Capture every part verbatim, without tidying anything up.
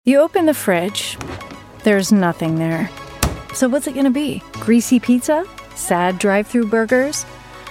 You open the fridge, there's nothing there. So what's it gonna be? Greasy pizza? Sad drive-thru burgers?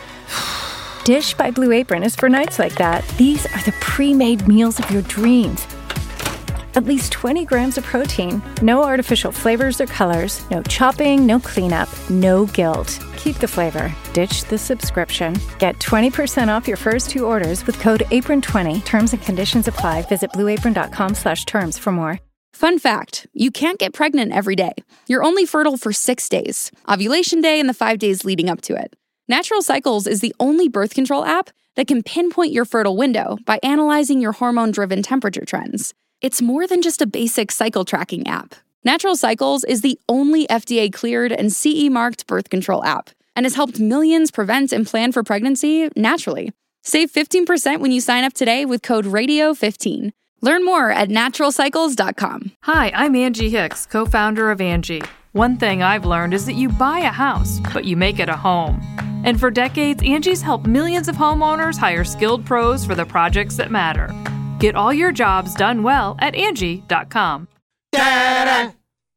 Dish by Blue Apron is for nights like that. These are the pre-made meals of your dreams. At least twenty grams of protein, no artificial flavors or colors, no chopping, no cleanup, no guilt. Keep the flavor. Ditch the subscription. Get twenty percent off your first two orders with code apron twenty. Terms and conditions apply. Visit blueapron.com slash terms for more. Fun fact, you can't get pregnant every day. You're only fertile for six days. Ovulation day and the five days leading up to it. Natural Cycles is the only birth control app that can pinpoint your fertile window by analyzing your hormone-driven temperature trends. It's more than just a basic cycle tracking app. Natural Cycles is the only F D A-cleared and C E-marked birth control app and has helped millions prevent and plan for pregnancy naturally. Save fifteen percent when you sign up today with code radio fifteen. Learn more at natural cycles dot com. Hi, I'm Angie Hicks, co-founder of Angie. One thing I've learned is that you buy a house, but you make it a home. And for decades, Angie's helped millions of homeowners hire skilled pros for the projects that matter. Get all your jobs done well at Angie dot com. Da-da,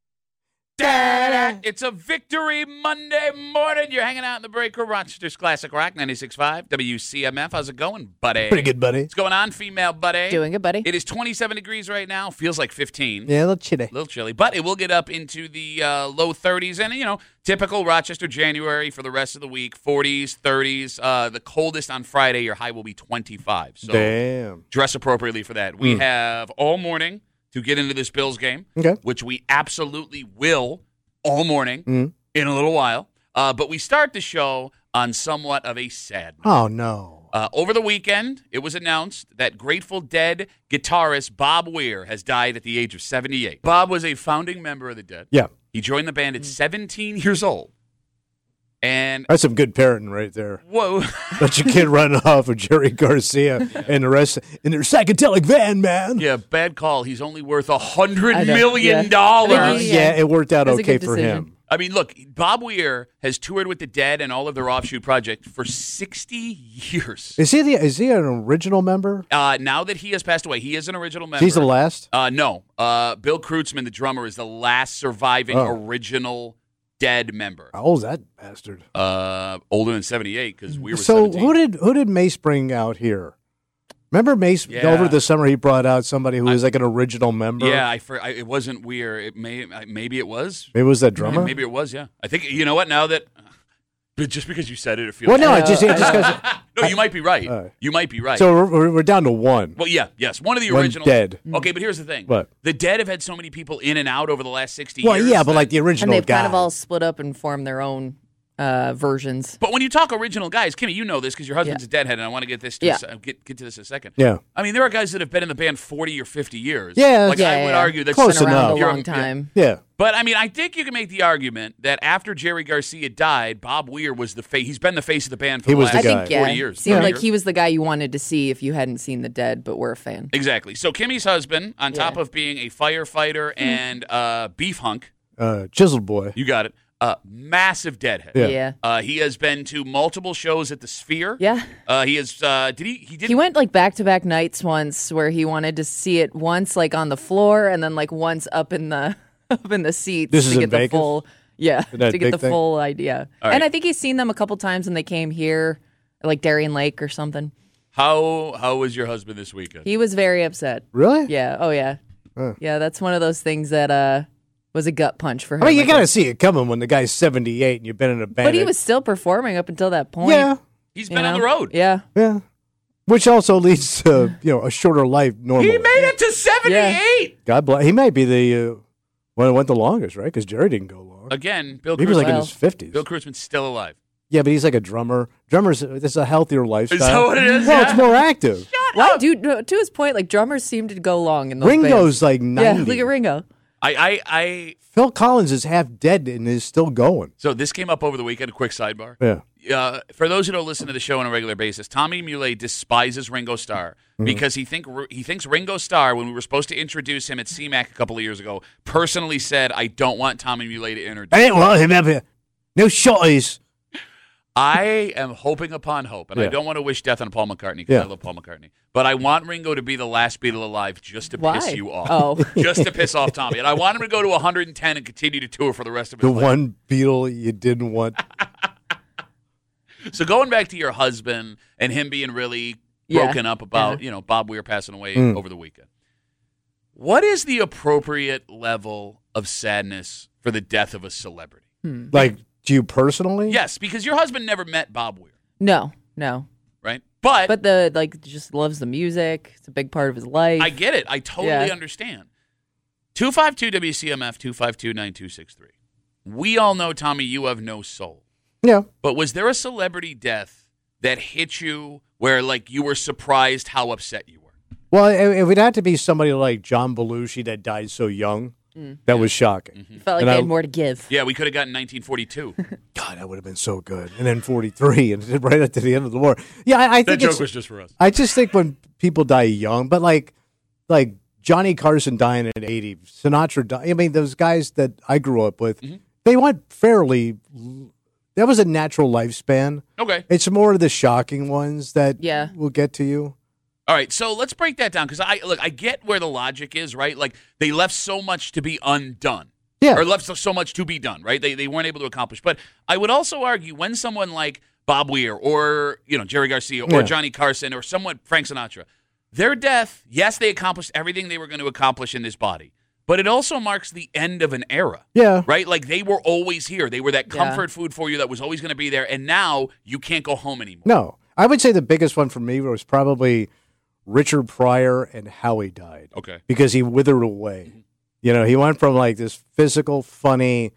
da-da. It's a Victory Monday morning. You're hanging out in the breaker, Rochester's Classic Rock, ninety-six point five, W C M F. How's it going, buddy? Pretty good, buddy. What's going on, female buddy? Doing good, buddy. It is twenty-seven degrees right now. Feels like fifteen. Yeah, a little chilly. A little chilly. But it will get up into the uh, low thirties. And, you know, typical Rochester January for the rest of the week. forties, thirties. Uh, the coldest on Friday, your high will be twenty-five. So damn. Dress appropriately for that. We Mm. have all morning to get into this Bills game, Okay. which we absolutely will all morning Mm. in a little while. Uh, but we start the show on somewhat of a sad note. Oh, no. Uh, over the weekend, it was announced that Grateful Dead guitarist Bob Weir has died at the age of seventy-eight. Bob was a founding member of the Dead. Yeah. He joined the band at seventeen years old. And That's some good parenting right there. whoa. Let your kid run off with Jerry Garcia and the rest in their psychedelic van, man. Yeah, bad call. He's only worth a hundred I know. million Yeah. dollars. I think he- Yeah, it worked out That was a okay good for decision. him. I mean, look, Bob Weir has toured with the Dead and all of their offshoot projects for sixty years. Is he the? Is he an original member? Uh, now that he has passed away, he is an original member. He's the last. Uh, no. Uh, Bill Kreutzmann, the drummer, is the last surviving Oh. original Dead member. How old's that bastard? Uh, older than seventy-eight because we were So seventeen. who did who did Mace bring out here? Remember Mace Yeah. over the summer? He brought out somebody who was like an original member. Yeah, I, for, I it wasn't Weir. It may I- maybe it was. Maybe it was that drummer. Maybe it was. Yeah, I think you know what. Now that, but just because you said it, it feels. Well, no, I it just, know, it just I goes. no, you might be right. Uh, you might be right. So we're, we're down to one. Well, yeah, yes, one of the One original Dead. Okay, but here's the thing: What? the Dead have had so many people in and out over the last sixty Well, years. yeah, but that- like the And original they've guy. kind of all split up and formed their own uh, versions. But when you talk original guys, Kimmy, you know this because your husband's Yeah. a Deadhead, and I want to get this to Yeah. a se- get get to this in a second. Yeah. I mean, there are guys that have been in the band forty or fifty years. Yeah, like yeah, I would yeah. argue that's Close Been around enough. a You're- long yeah. time. Yeah. But I mean, I think you can make the argument that after Jerry Garcia died, Bob Weir was the face. He's been the face of the band for He the was last the I guy. think, yeah. forty years. Seemed thirty like years. he was the guy you wanted to see if you hadn't seen The Dead, but we're a fan. Exactly. So Kimmy's husband, on top Yeah. of being a firefighter and uh, beef hunk, Uh, Chiseled Boy. you got it, uh, massive Deadhead. Yeah. Yeah. Uh, he has been to multiple shows at the Sphere. Yeah. Uh, he has. Uh, did he? He did. He went like back to back nights once where he wanted to see it once like on the floor and then like once up in the up in the seats This to is in get the Vegas? full yeah That to get big the thing? full idea. All right. And I think he's seen them a couple times when they came here, like Darien Lake or something. How How was your husband this weekend? He was very upset. Really? Yeah. Oh yeah. Huh. Yeah. That's one of those things that uh was a gut punch for him. I mean, you I got to think. see it coming when the guy's seventy-eight and you've been in a band. But he that- was still performing up until that point. Yeah. He's you been on know? the road. Yeah. Yeah. Which also leads to, you know, a shorter life normally. He made it to seventy-eight. God bless. He might be the uh, one that went the longest, right? Because Jerry didn't go long. Again, Bill He was like in Kreutzmann. his fifties. Bill Kreutzmann's still alive. Yeah, but he's like a drummer. Drummers, this is a healthier lifestyle. Is that what it is? Well, Yeah. it's more active. Well, dude, to his point, like drummers seem to go long in those Ringo's like bands. Yeah, ninety. look at Ringo. I, I, I. Phil Collins is half dead and is still going. So this came up over the weekend. A quick sidebar. Yeah. Uh, for those who don't listen to the show on a regular basis, Tommy Muley despises Ringo Starr Mm-hmm. because he think he thinks Ringo Starr, when we were supposed to introduce him at C MAC a couple of years ago, personally said, "I don't want Tommy Muley to introduce." I didn't want him up here. No shotties. I am hoping upon hope, and Yeah. I don't want to wish death on Paul McCartney because Yeah. I love Paul McCartney. But I want Ringo to be the last Beatle alive just to Why? piss you off. Oh. Just to piss off Tommy. And I want him to go to one hundred ten and continue to tour for the rest of his The life. one Beatle you didn't want. So going back to your husband and him being really Yeah. broken up about, Yeah. you know, Bob Weir passing away Mm. over the weekend. What is the appropriate level of sadness for the death of a celebrity? Like, to you personally? Yes, because your husband never met Bob Weir, No, no. right? But, But the like just loves the music. It's a big part of his life. I get it. I totally Yeah. understand. two five two W C M F, two five two, nine two six three. We all know, Tommy, you have no soul. Yeah. But was there a celebrity death that hit you where, like, you were surprised how upset you were? Well, it, it would have to be somebody like John Belushi that died so young. That was shocking. Felt like And they I- had more to give. Yeah, we could have gotten nineteen forty-two. God, that would have been so good. And then forty-three, and right up to the end of the war. Yeah, I, I think it's, just for us. I just think when people die young, but like, like Johnny Carson dying at eighty, Sinatra dying. I mean, those guys that I grew up with, Mm-hmm. they went fairly. That was a natural lifespan. Okay. It's more of the shocking ones that Yeah. will get to you. All right, so let's break that down because I look, I get where the logic is, right? Like they left so much to be undone, Yeah. or left so- so much to be done, right? They they weren't able to accomplish. But I would also argue when someone like Bob Weir or you know Jerry Garcia or Yeah. Johnny Carson or someone Frank Sinatra, their death, yes, they accomplished everything they were going to accomplish in this body, but it also marks the end of an era. Yeah. Right? Like they were always here. They were that Yeah. comfort food for you that was always going to be there, and now you can't go home anymore. No, I would say the biggest one for me was probably Richard Pryor and how he died. Okay. Because he withered away. You know, he went from like this physical, funny,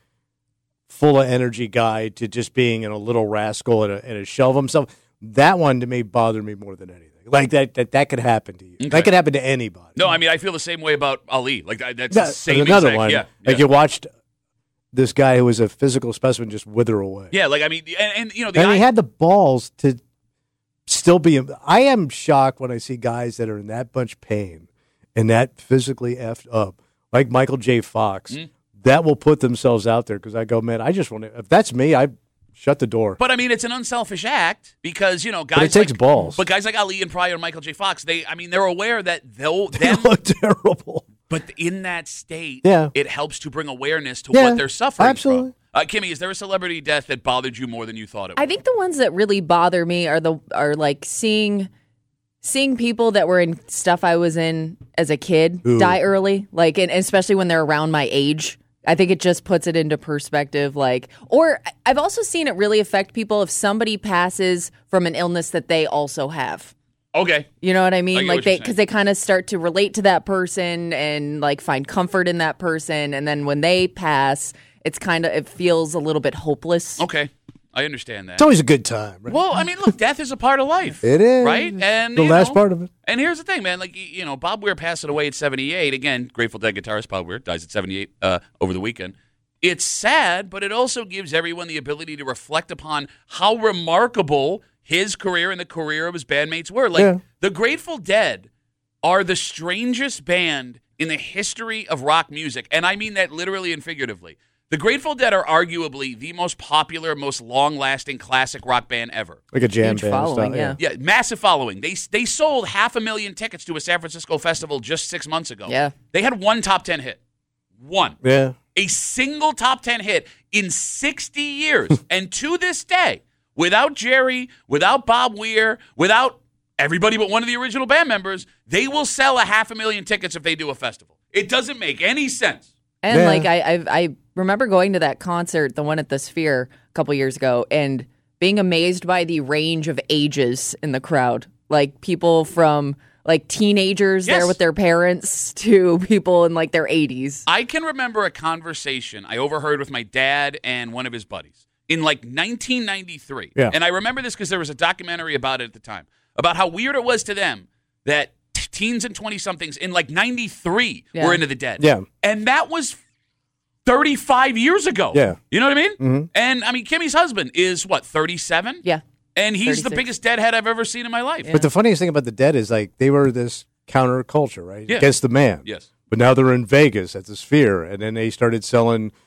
full of energy guy to just being in a little rascal and a, and a shell of himself. That one to me bothered me more than anything. Like that, that, that could happen to you. Okay. That could happen to anybody. No, I mean I feel the same way about Ali. Like that- that's That- the same another exact, one. Yeah, Like yeah. you watched this guy who was a physical specimen just wither away. Yeah, like I mean, and, and you know, the And he I- had the balls to still be. I am shocked when I see guys that are in that much pain and that physically effed up, like Michael J. Fox, Mm. that will put themselves out there because I go, man, I just want to. If that's me, I shut the door. But I mean, it's an unselfish act because you know, guys. But it takes like, balls. But guys like Ali and Pryor and Michael J. Fox, they, I mean, they're aware that they'll They them, look terrible. but in that state, Yeah. it helps to bring awareness to Yeah, what they're suffering absolutely. from. Uh, Kimmy, is there a celebrity death that bothered you more than you thought it would? I think the ones that really bother me are the are like seeing seeing people that were in stuff I was in as a kid Ooh. die early, like and especially when they're around my age. I think it just puts it into perspective. Like, or I've also seen it really affect people if somebody passes from an illness that they also have. Okay. You know what I I mean? get like what they you're because they kind of start to relate to that person and like find comfort in that person, and then when they pass, it's kind of it feels a little bit hopeless. Okay. I understand that. It's always a good time. Right? Well, I mean, look, death is a part of life. It is. Right? And The you last know, part of it. And here's the thing, man. Like, y- you know, Bob Weir passing away at seventy-eight. Again, Grateful Dead guitarist Bob Weir dies at seventy-eight uh, over the weekend. It's sad, but it also gives everyone the ability to reflect upon how remarkable his career and the career of his bandmates were. Like, Yeah. the Grateful Dead are the strangest band in the history of rock music. And I mean that literally and figuratively. The Grateful Dead are arguably the most popular, most long-lasting classic rock band ever. Like a jam Huge band following, style. yeah. Yeah, massive following. They they sold half a million tickets to a San Francisco festival just six months ago. Yeah. They had one top ten hit. One. Yeah. A single top ten hit in sixty years. And to this day, without Jerry, without Bob Weir, without everybody but one of the original band members, they will sell a half a million tickets if they do a festival. It doesn't make any sense. And Yeah. like I, I I remember going to that concert, the one at the Sphere a couple years ago, and being amazed by the range of ages in the crowd. Like people from like teenagers Yes. there with their parents to people in like their eighties. I can remember a conversation I overheard with my dad and one of his buddies in like nineteen ninety-three. Yeah. And I remember this because there was a documentary about it at the time, about how weird it was to them that t- teens and twenty-somethings in like ninety-three Yeah. were into the Dead. Yeah. And that was thirty-five years ago. Yeah. You know what I mean? Mm-hmm. And I mean, Kimmy's husband is what, thirty-seven? Yeah. And he's the thirty-six. biggest Deadhead I've ever seen in my life. But the funniest thing about the Dead is like they were this counterculture, right? Yeah. Against the man. Yes. But now they're in Vegas at the Sphere, and then they started selling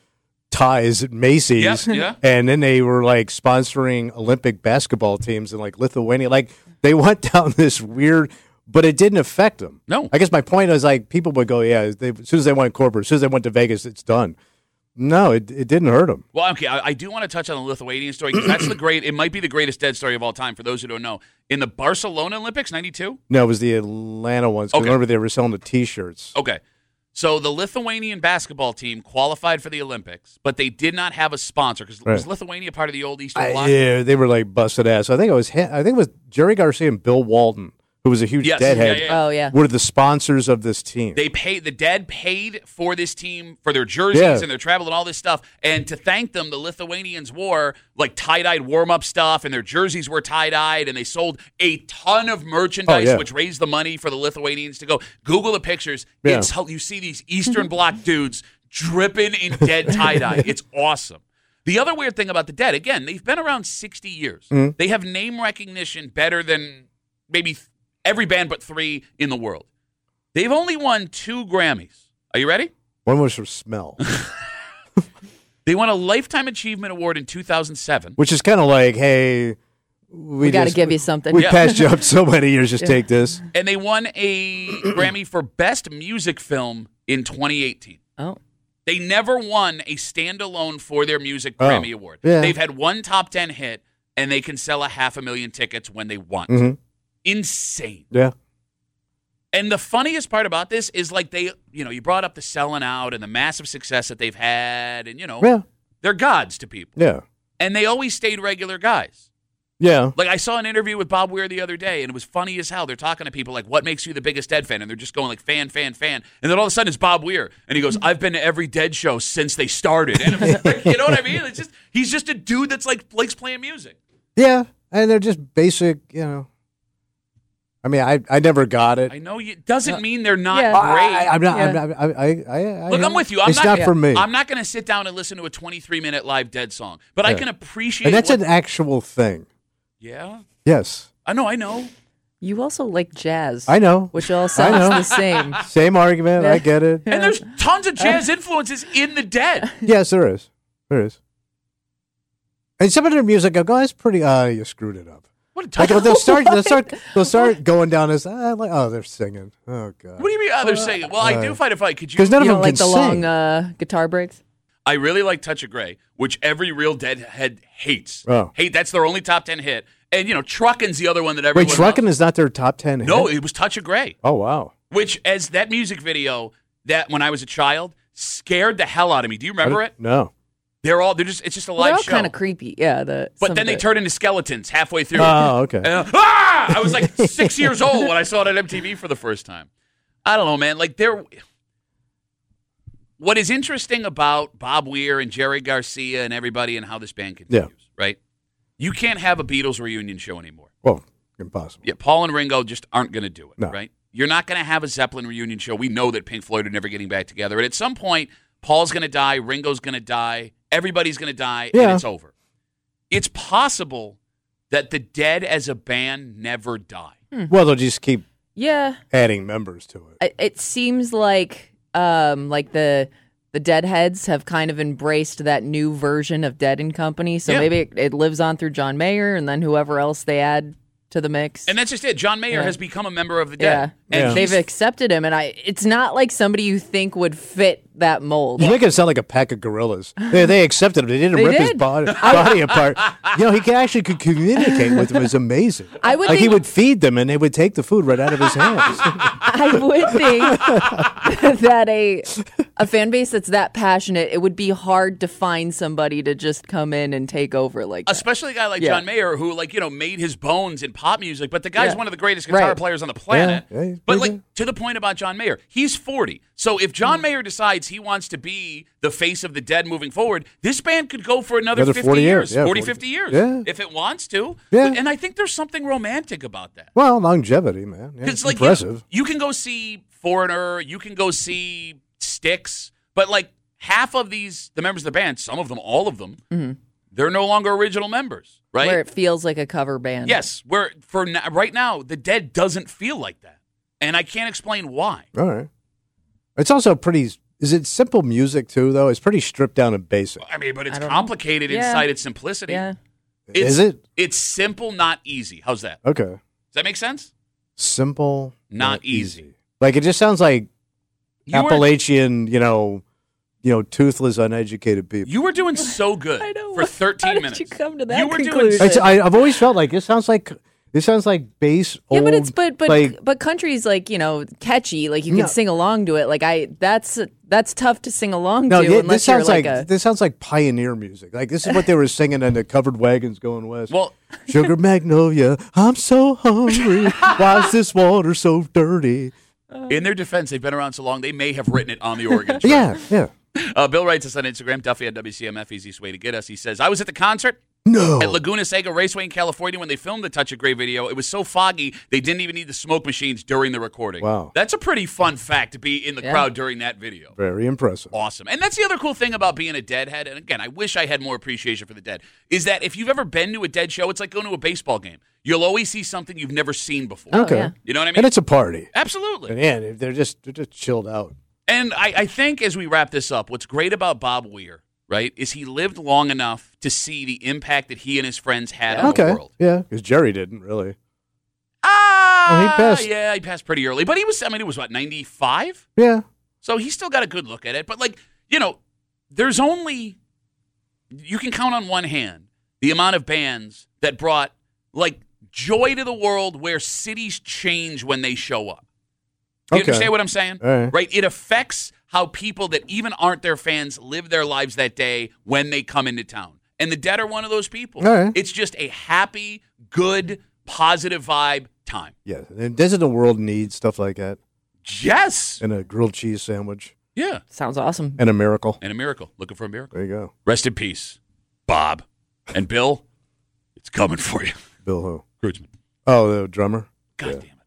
ties at Macy's. Yep, yeah. And then they were like sponsoring Olympic basketball teams in like Lithuania. Like they went down this weird, but it didn't affect them. No. I guess my point is like people would go, yeah, they, as soon as they went corporate, as soon as they went to Vegas, it's done. No, it it didn't hurt them. Well, okay, I, I do want to touch on the Lithuanian story because that's the great. It might be the greatest dead story of all time for those who don't know. In the Barcelona Olympics, ninety-two. No, it was the Atlanta ones. 'Cause Okay. Remember, they were selling the T-shirts. Okay. So the Lithuanian basketball team qualified for the Olympics, but they did not have a sponsor because Right. was Lithuania part of the old Eastern I- Bloc? yeah, they were like busted ass. I think it was. I think it was Jerry Garcia and Bill Walton, who was a huge Yes, deadhead. yeah, yeah. Oh yeah. Were the sponsors of this team. They paid the Dead paid for this team for their jerseys Yeah. and their travel and all this stuff. And to thank them, the Lithuanians wore like tie-dyed warm-up stuff, and their jerseys were tie-dyed, and they sold a ton of merchandise, Oh, yeah. which raised the money for the Lithuanians to go. Google the pictures. Yeah. It's you see these Eastern Bloc dudes dripping in Dead tie-dye. It's awesome. The other weird thing about the Dead, again, they've been around sixty years. Mm-hmm. They have name recognition better than maybe th- every band but three in the world. They've only won two Grammys. Are you ready? One was for smell, They won a Lifetime Achievement Award in two thousand seven. which is kind of like, hey, we, We got to just- give you something. We Yeah. passed you up so many years. Just take this. And they won a Grammy for Best Music Film in twenty eighteen. Oh. They never won a standalone for their music Oh, Grammy Award. yeah. They've had one top ten hit, and they can sell a half a million tickets when they want. Mhm. Insane. Yeah. And the funniest part about this is like they, you know, you brought up the selling out and the massive success that they've had, and, you know, Yeah. they're gods to people. Yeah. And they always stayed regular guys. Yeah. Like, I saw an interview with Bob Weir the other day, and it was funny as hell. They're talking to people like, what makes you the biggest Dead fan? And they're just going like, fan, fan, fan. And then all of a sudden it's Bob Weir. And he goes, I've been to every Dead show since they started. And it's like, you know what I mean? It's just, he's just a dude that's like, likes playing music. Yeah. And they're just basic, you know. I mean, I I never got it. I know you, doesn't mean they're not Yeah. great. I, I'm not. I'm Yeah. not. I. I. I, I Look, I'm with you. I'm it's not, not, for me. I'm not going to sit down and listen to a twenty-three minute live Dead song, but I Yeah. can appreciate and that's what, an actual thing. Yeah. Yes, I know, I know. You also like jazz. I know. Which all I sounds know. the same. Same argument. I Yeah. get it. And there's tons of jazz influences in the Dead. Yes, there is. There is. And some of their music, I go, that's pretty. Uh, you screwed it up. What, a Like ton- they'll start. They'll start. They'll start going down this. Uh, like, oh, they're singing. Oh god. what do you mean others singing? Well, I do Uh, fight a fight. Could you? Because none You of don't them like the can long sing. uh, guitar breaks? I really like Touch of Grey, which every real Deadhead hates. Oh. Hate. That's their only top ten hit. And you know, Truckin's the other one that everyone. Wait, Truckin' loves. is not their top ten. No, hit? it was Touch of Grey, Oh wow. which as that music video that when I was a child scared the hell out of me. Do you I remember don't- it? No. They're all. They're just. It's just a Well, they're live all show. kind of creepy. Yeah. The, But some then of they the- turn into skeletons halfway through. Oh, okay. And, uh, ah! I was like six years old when I saw it on M T V for the first time. I don't know, man. Like they're. What is interesting about Bob Weir and Jerry Garcia and everybody and how this band continues, right? You can't have a Beatles reunion show anymore. Well, impossible. Yeah, Paul and Ringo just aren't going to do it, No. right? You're not going to have a Zeppelin reunion show. We know that Pink Floyd are never getting back together. And at some point, Paul's going to die, Ringo's going to die, everybody's going to die, and Yeah. it's over. It's possible that the Dead as a band never die. Well, they'll just keep Yeah. adding members to it. It, it seems like um like the the Deadheads have kind of embraced that new version of Dead and Company. So Yeah. maybe it, it lives on through John Mayer and then whoever else they add to the mix. And that's just it. John Mayer Yeah. has become a member of the yeah. Dead. And Yeah. They've he's- accepted him, and I. It's not like somebody you think would fit that mold. You make it sound like a pack of gorillas. They, they accepted him. They didn't They rip his did. body, body apart. You know, he can actually could communicate with them. It was amazing. I would like he think- would feed them, and they would take the food right out of his hands. I would think that a a fan base that's that passionate, it would be hard to find somebody to just come in and take over like that. Especially a guy like Yeah. John Mayer, who like you know made his bones in pop music, but the guy's Yeah. one of the greatest guitar Right. players on the planet. Yeah, yeah, he's but pretty like good. to the point about John Mayer, he's forty. So if John Mayer decides he wants to be the face of the Dead moving forward, this band could go for another, Another fifty forty years, years. Yeah, forty, forty. fifty years, Yeah. if it wants to. Yeah. And I think there's something romantic about that. Well, longevity, man. Yeah, It's it's like you- impressive. You, can go see Foreigner, you can go see Styx, but like half of these, the members of the band, some of them, all of them, they're no longer original members, right? Where it feels like a cover band. Yes, where for now, right now, the Dead doesn't feel like that, and I can't explain why. All right. It's also pretty Is it simple music too, though? It's pretty stripped down and basic. I mean, but it's I don't complicated know. Yeah. inside its simplicity. Yeah. It's, Is it? It's simple, not easy. How's that? Okay. Does that make sense? Simple, Not easy. Like it just sounds like You were, Appalachian, you know, you know, toothless, uneducated people. you were doing so good I know. for thirteen How did minutes. you come to that You were doing conclusion? It's, I, I've always felt like this sounds like this sounds like bass. Yeah, old, but it's but but like, but country's like, you know, catchy. Like you can No. sing along to it. Like I, that's that's tough to sing along no, to yeah, unless this sounds you're like, like, a. this sounds like pioneer music. Like this is what they were singing in the covered wagons going west. Well, Sugar Magnolia, I'm so hungry. Why's this water so dirty? in their defense, they've been around so long, they may have written it on the Oregon Trail. Yeah, yeah. Uh, Bill writes us on Instagram, Duffy at W C M F, easiest way to get us. He says, I was at the concert No. at Laguna Seca Raceway in California when they filmed the Touch of Grey video. It was so foggy, they didn't even need the smoke machines during the recording. Wow. That's a pretty fun fact to be in the Yeah. crowd during that video. Very impressive. Awesome. And that's the other cool thing about being a Deadhead. And again, I wish I had more appreciation for the Dead, is that if you've ever been to a Dead show, it's like going to a baseball game. You'll always see something you've never seen before. Okay. yeah. You know what I mean? And it's a party. Absolutely. And yeah, they're just they're just chilled out. And I, I think as we wrap this up, what's great about Bob Weir, right, is he lived long enough to see the impact that he and his friends had on Okay. the world. Yeah, because Jerry didn't really. Ah, Oh, he passed. Yeah, he passed pretty early. But he was, I mean, it was, what, ninety-five? Yeah. So he still got a good look at it. But, like, you know, there's only, you can count on one hand the amount of bands that brought, like, joy to the world where cities change when they show up. You Okay. understand what I'm saying? All right. It affects how people that even aren't their fans live their lives that day when they come into town. And the Dead are one of those people. All right. It's just a happy, good, positive vibe time. Yeah. And doesn't the world need stuff like that? Yes. And a grilled cheese sandwich Yeah. Sounds awesome. and a miracle. And a miracle. Looking for a miracle. There you go. Rest in peace, Bob. And Bill, it's coming for you. Bill who? Kreutzmann. Oh, the drummer? God Yeah. damn it.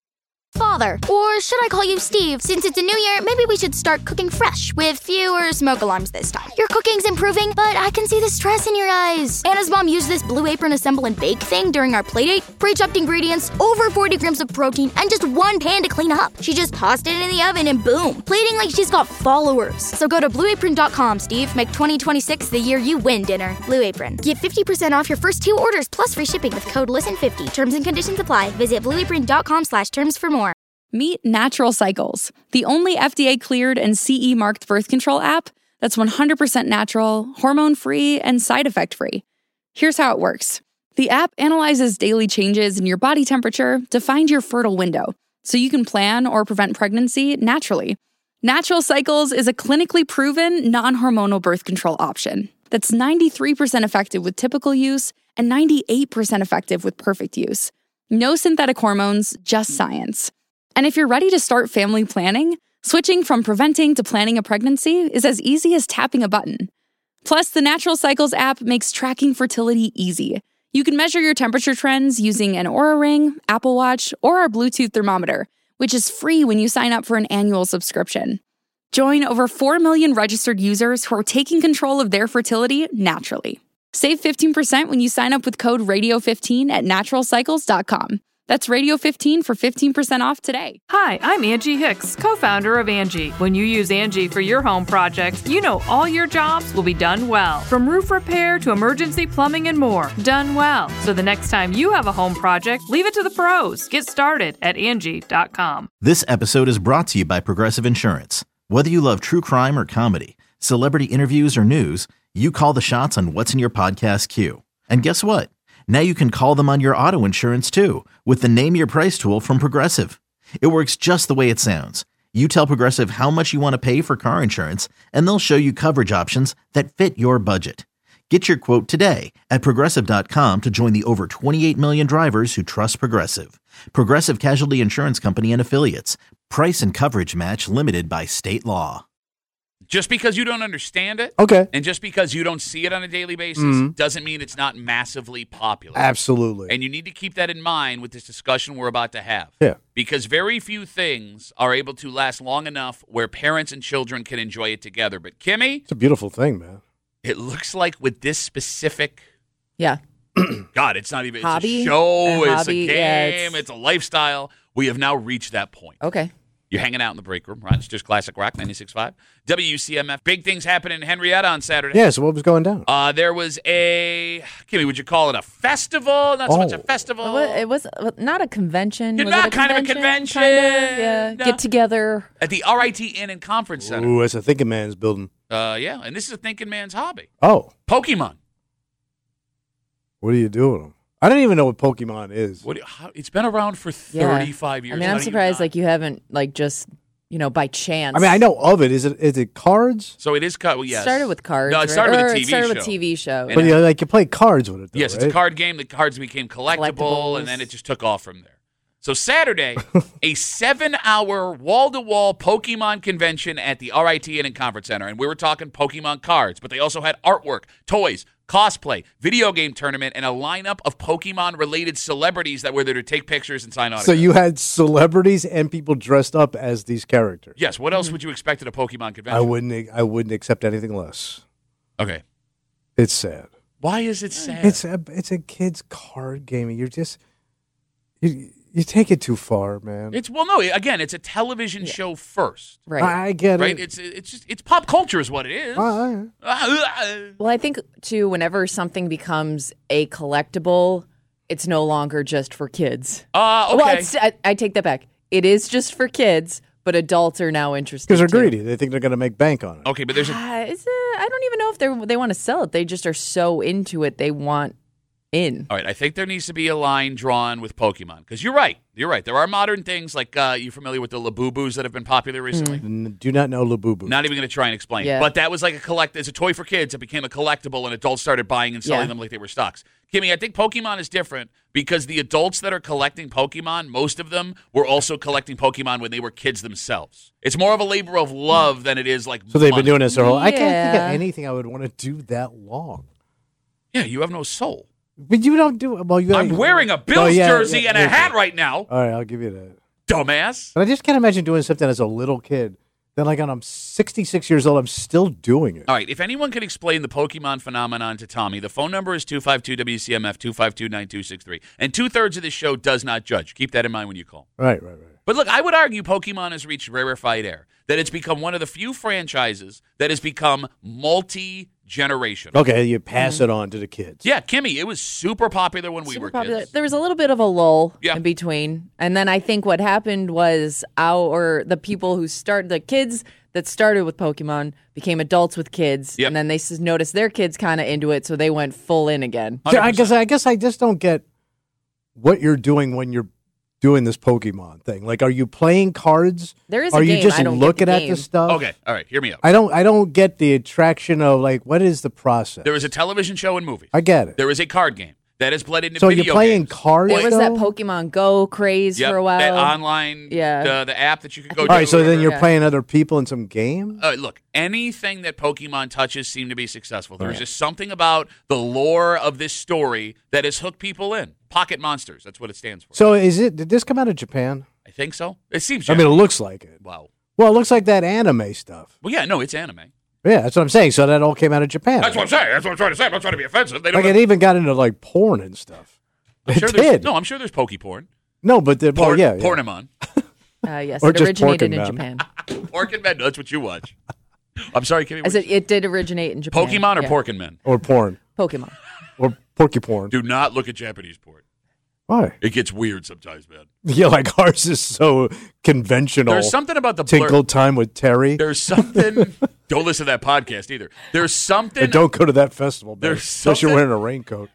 Father, or should I call you Steve? Since it's a new year, maybe we should start cooking fresh with fewer smoke alarms this time. Your cooking's improving, but I can see the stress in your eyes. Anna's mom used this Blue Apron assemble and bake thing during our playdate. Pre-chopped ingredients, over forty grams of protein, and just one pan to clean up. She just tossed it in the oven and boom, plating like she's got followers. So go to blue apron dot com, Steve. Make twenty twenty-six the year you win dinner. Blue Apron. Get fifty percent off your first two orders plus free shipping with code listen fifty. Terms and conditions apply. Visit blue apron dot com slash terms for more. Meet Natural Cycles, the only F D A-cleared and C E marked birth control app that's one hundred percent natural, hormone-free, and side effect-free. Here's how it works. The app analyzes daily changes in your body temperature to find your fertile window, so you can plan or prevent pregnancy naturally. Natural Cycles is a clinically proven, non-hormonal birth control option that's ninety-three percent effective with typical use and ninety-eight percent effective with perfect use. No synthetic hormones, just science. And if you're ready to start family planning, switching from preventing to planning a pregnancy is as easy as tapping a button. Plus, the Natural Cycles app makes tracking fertility easy. You can measure your temperature trends using an Oura Ring, Apple Watch, or our Bluetooth thermometer, which is free when you sign up for an annual subscription. Join over four million registered users who are taking control of their fertility naturally. Save fifteen percent when you sign up with code radio fifteen at natural cycles dot com. That's radio fifteen for fifteen percent off today. Hi, I'm Angie Hicks, co-founder of Angie. When you use Angie for your home projects, you know all your jobs will be done well. From roof repair to emergency plumbing and more, done well. So the next time you have a home project, leave it to the pros. Get started at Angie dot com. This episode is brought to you by Progressive Insurance. Whether you love true crime or comedy, celebrity interviews or news, you call the shots on what's in your podcast queue. And guess what? Now you can call them on your auto insurance too with the Name Your Price tool from Progressive. It works just the way it sounds. You tell Progressive how much you want to pay for car insurance, and they'll show you coverage options that fit your budget. Get your quote today at progressive dot com to join the over twenty-eight million drivers who trust Progressive. Progressive Casualty Insurance Company and Affiliates. Price and coverage match limited by state law. Just because you don't understand it, Okay. and just because you don't see it on a daily basis, Mhm. doesn't mean it's not massively popular. Absolutely. And you need to keep that in mind with this discussion we're about to have. Yeah. Because very few things are able to last long enough where parents and children can enjoy it together. But Kimmy, It's a beautiful thing, man. it looks like with this specific, Yeah. God, it's not even Hobby? it's a show, A it's hobby, a yeah, game, it's- it's a lifestyle. We have now reached that point. Okay. You're hanging out in the break room. Rochester's Classic Rock, ninety-six point five. W C M F. Big things happening in Henrietta on Saturday. Yeah, so what was going down? Uh, there was a, Kimmy, would you call it a festival? Not so Oh. much a festival. It was, it was uh, not a convention. Yeah, Was not it a kind of a convention? convention. Kind of, yeah. No. Get together. At the R I T Inn and Conference Center. Ooh, it's a thinking man's building. Uh, yeah, and this is a thinking man's hobby. Oh, Pokemon. what do you do with them? I don't even know what Pokemon is. What? do you- how, it's been around for Yeah. thirty-five years. I mean, How I'm do you surprised not? like you haven't like just you know by chance. I mean, I know of it. Is it is it cards? So it is cut. Well, yes. Started with cards. No, it right? started Or with a it T V started show. with T V show. And But it- you like you play cards with it. Though, Yes, it's right? a card game. The cards became collectible, Collectibles. and then it just took off from there. So Saturday, a seven-hour wall-to-wall Pokemon convention at the R I T Inn and Conference Center, and we were talking Pokemon cards, but they also had artwork, toys, cosplay, video game tournament, and a lineup of Pokemon-related celebrities that were there to take pictures and sign autographs. So you had celebrities and people dressed up as these characters. Yes. What else would you expect at a Pokemon convention? I wouldn't. I wouldn't accept anything less. Okay. It's sad. Why is it sad? It's a it's a kid's card game. You're just you you take it too far, man. It's well, no. Again, it's a television show first, Right. I, I get right? it. It's it's just it's pop culture is what it is. Uh, Well, I think too, whenever something becomes a collectible, it's no longer just for kids. Uh, okay. Well, it's, I, I take that back. It is just for kids, but adults are now interested because they're too. greedy. They think they're going to make bank on it. okay, but there's a Uh, is it, I don't even know if they they want to sell it. They just are so into it. They want in. All right, I think there needs to be a line drawn with Pokemon because you're right. You're right. There are modern things like uh, you familiar with the Labubus that have been popular recently? N- Do not know Labubu. Not even going to try and explain. Yeah. But that was like a collect. It's a toy for kids. It became a collectible, and adults started buying and selling Yeah. them like they were stocks. Kimmy, I think Pokemon is different because the adults that are collecting Pokemon, most of them were also collecting Pokemon when they were kids themselves. It's more of a labor of love than it is like. So they've money. been doing this their whole. I can't think Yeah. of anything I would want to do that long. Yeah, you have no soul. But you don't do well. You. I'm wearing a Bills Oh, yeah, jersey yeah, and a yeah. hat right now, All right, I'll give you that. dumbass. But I just can't imagine doing something as a little kid. Then, like, when I'm sixty-six years old, I'm still doing it. All right, if anyone can explain the Pokemon phenomenon to Tommy, the phone number is two five two W C M F, two five two, nine two six three. And two-thirds of this show does not judge. Keep that in mind when you call. Right, right, right. But look, I would argue Pokemon has reached rarefied air, that it's become one of the few franchises that has become multi-generational. Okay, you pass it on to the kids. Yeah, Kimmy, it was super popular when we Super were popular. kids. There was a little bit of a lull Yeah. in between, and then I think what happened was our the people who started the kids that started with Pokemon became adults with kids, Yep. and then they s- noticed their kids kind of into it, so they went full in again. So I one hundred guess percent. I guess I just don't get what you're doing when you're doing this Pokemon thing. Like, are you playing cards? There is a Are you game. just I don't get looking the at game. the stuff? Okay, all right, hear me out. I don't. I don't get the attraction of like what is the process. There is a television show and movies. I get it. There is a card game that has bled into So video you're playing games. cards. There was though? that Pokemon Go craze Yep, for a while. that online, Yeah. the, the app that you could go All to. right, so then you're Yeah. playing other people in some game. Uh, look, anything that Pokemon touches seem to be successful. There's Right. just something about the lore of this story that has hooked people in. Pocket Monsters, that's what it stands for. So is it? Did this come out of Japan? I think so. It seems. I mean, it looks like it. wow. Well, it looks like that anime stuff. Well, yeah, no, it's anime. Yeah, that's what I'm saying. So that all came out of Japan. That's what I'm saying. That's what I'm trying to say. I'm not trying to be offensive. They don't Like have- it even got into like porn and stuff. I'm It sure there's, did. no, I'm sure there's Poke porn. No, but the Porn, well, yeah, yeah. Pornamon. Uh, yes, Or it just originated in Pokemon. Japan. Pork and Men. That's what you watch. I'm sorry, Kimmy. I said it did originate in Japan. Pokemon or Yeah. Pork and Men? or porn Pokemon. or porky porn. Do not look at Japanese porn. Why? It gets weird sometimes, man. Yeah, like ours is so conventional. There's something about the blur. Tinkle time with Terry. There's something. Don't listen to that podcast either. There's something. And don't go to that festival, man. There's Unless you're something- wearing a raincoat.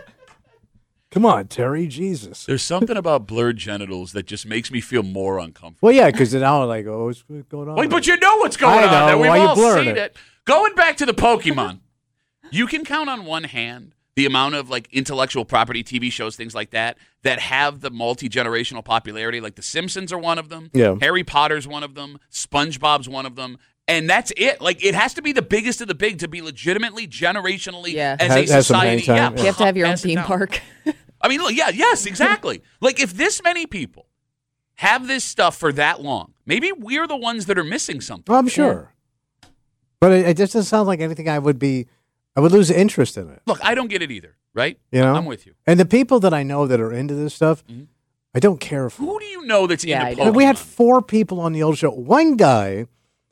Come on, Terry. Jesus. There's something about blurred genitals that just makes me feel more uncomfortable. Well, yeah, because now I'm like, oh, what's going on? Wait, but you know what's going I on. know. There. We've Why you all blurring seen it? it. Going back to the Pokemon, you can count on one hand the amount of like intellectual property T V shows, things like that, that have the multi-generational popularity. Like The Simpsons are one of them. Yeah. Harry Potter's one of them. SpongeBob's one of them. And that's it. Like it has to be the biggest of the big to be legitimately generationally Yeah. as Has- a has some society. hang time, Yeah, yeah. You have to have your own pass it theme down. park. I mean, look, yeah, yes, exactly. Like if this many people have this stuff for that long, maybe we're the ones that are missing something. Well, I'm sure. But it, it just doesn't sound like anything I would be, I would lose interest in it. Look, I don't get it either, right? You know? I'm with you. And the people that I know that are into this stuff, Mhm. I don't care for. Who do you know that's Yeah, I into don't. Pokemon? We had four people on the old show. One guy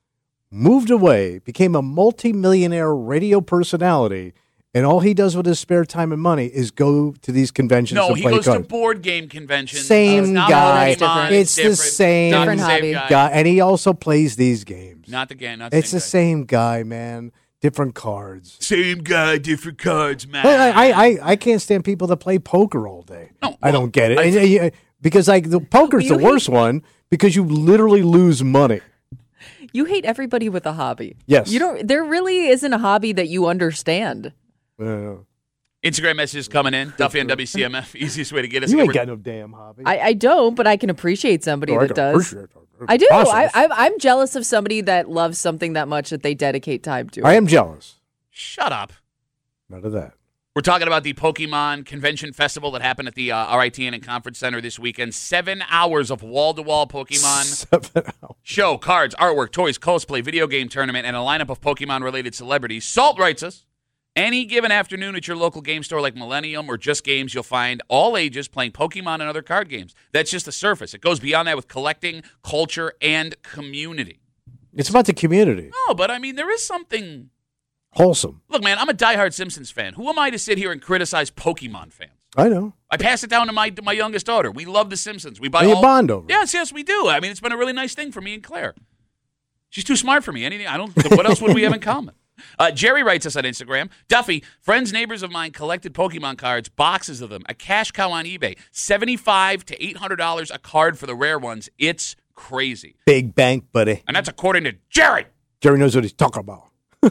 moved away, became a multi-millionaire radio personality, and all he does with his spare time and money is go to these conventions No, and he play goes cards. to board game conventions. Same It's not guy. Pokemon, It's the different. same Not the Different same hobby. guy. guy, and he also plays these games. Not the game. Not the It's the same same guy, man. Different cards. guy. Same guy, different cards, man. But I, I, I can't stand people that play poker all day. No, I well, don't get it. I And, think- uh, because like the poker's You the worst one because you literally lose money. You hate everybody with a hobby. Yes. You don't. There really isn't a hobby that you understand. Uh, Instagram messages coming in. Duffy and W C M F. Easiest way to get us. you Get ain't rid- got no damn hobby. I, I don't, but I can appreciate somebody Oh, I that can does. appreciate it. I do. I, Process. I'm, I'm jealous of somebody that loves something that much that they dedicate time to. I am jealous. Shut up. None of that. We're talking about the Pokemon Convention Festival that happened at the uh, R I T N and Conference Center this weekend. Seven hours of wall-to-wall Pokemon Seven hours. show, cards, artwork, toys, cosplay, video game tournament, and a lineup of Pokemon-related celebrities. Salt writes us, any given afternoon at your local game store like Millennium or Just Games, you'll find all ages playing Pokemon and other card games. That's just the surface. It goes beyond that with collecting, culture, and community. It's about the community. No, but I mean, there is something... Wholesome. Look, man, I'm a diehard Simpsons fan. Who am I to sit here and criticize Pokemon fans? I know. I pass it down to my to my youngest daughter. We love The Simpsons. We buy And you all... bond over it. Yes, yes, we do. I mean, it's been a really nice thing for me and Claire. She's too smart for me. Anything I don't. What else would we have in common? Uh, Jerry writes us on Instagram. Duffy, friends, neighbors of mine collected Pokemon cards, boxes of them, a cash cow on eBay, seventy-five to eight hundred dollars a card for the rare ones. It's crazy, Big bank, buddy. and that's according to Jerry. Jerry knows what he's talking about.